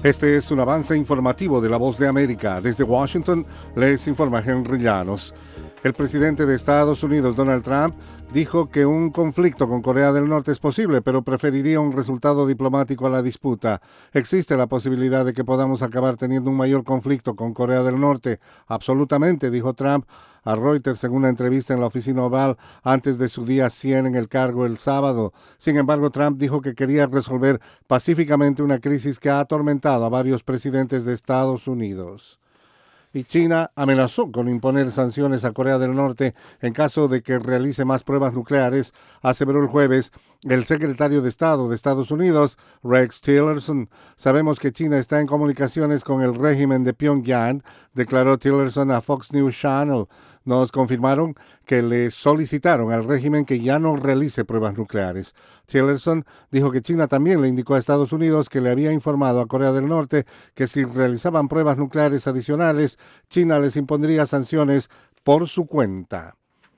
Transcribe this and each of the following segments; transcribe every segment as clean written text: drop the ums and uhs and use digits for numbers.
Este es un avance informativo de La Voz de América. Desde Washington les informa Henry Llanos. El presidente de Estados Unidos, Donald Trump, dijo que un conflicto con Corea del Norte es posible, pero preferiría un resultado diplomático a la disputa. Existe la posibilidad de que podamos acabar teniendo un mayor conflicto con Corea del Norte. Absolutamente, dijo Trump a Reuters en una entrevista en la oficina Oval antes de su día 100 en el cargo el sábado. Sin embargo, Trump dijo que quería resolver pacíficamente una crisis que ha atormentado a varios presidentes de Estados Unidos. Y China amenazó con imponer sanciones a Corea del Norte en caso de que realice más pruebas nucleares, aseveró el jueves el secretario de Estado de Estados Unidos, Rex Tillerson. Sabemos que China está en comunicaciones con el régimen de Pyongyang, declaró Tillerson a Fox News Channel. Nos confirmaron que le solicitaron al régimen que ya no realice pruebas nucleares. Tillerson dijo que China también le indicó a Estados Unidos que le había informado a Corea del Norte que si realizaban pruebas nucleares adicionales, China les impondría sanciones por su cuenta.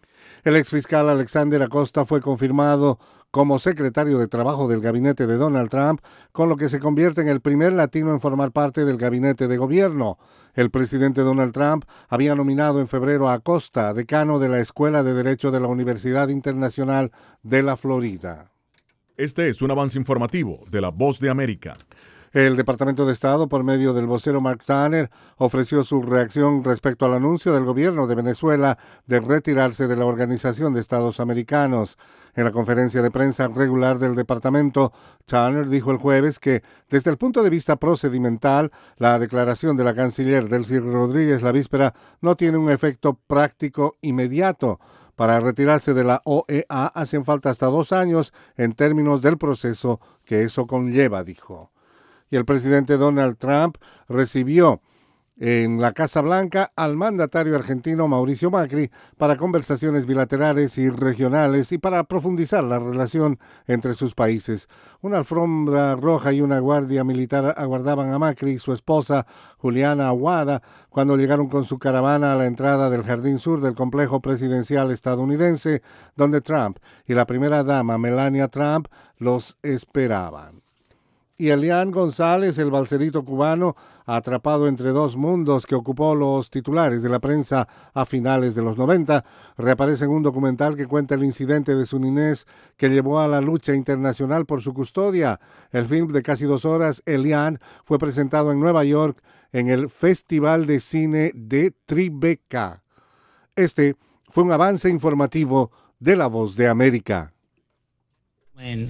El exfiscal Alexander Acosta fue confirmado como secretario de Trabajo del gabinete de Donald Trump, con lo que se convierte en el primer latino en formar parte del gabinete de gobierno. El presidente Donald Trump había nominado en febrero a Acosta, decano de la Escuela de Derecho de la Universidad Internacional de la Florida. Este es un avance informativo de La Voz de América. El Departamento de Estado, por medio del vocero Mark Tanner, ofreció su reacción respecto al anuncio del gobierno de Venezuela de retirarse de la Organización de Estados Americanos. En la conferencia de prensa regular del departamento, Tanner dijo el jueves que, desde el punto de vista procedimental, la declaración de la canciller Delcy Rodríguez la víspera no tiene un efecto práctico inmediato. Para retirarse de la OEA hacen falta hasta 2 años en términos del proceso que eso conlleva, dijo. Y el presidente Donald Trump recibió en la Casa Blanca al mandatario argentino Mauricio Macri para conversaciones bilaterales y regionales y para profundizar la relación entre sus países. Una alfombra roja y una guardia militar aguardaban a Macri y su esposa Juliana Aguada cuando llegaron con su caravana a la entrada del Jardín Sur del complejo presidencial estadounidense, donde Trump y la primera dama Melania Trump los esperaban. Y Elian González, el balserito cubano, atrapado entre dos mundos que ocupó los titulares de la prensa a finales de los 90, reaparece en un documental que cuenta el incidente de su niñez que llevó a la lucha internacional por su custodia. El film de casi 2 horas, Elian, fue presentado en Nueva York en el Festival de Cine de Tribeca. Este fue un avance informativo de La Voz de América.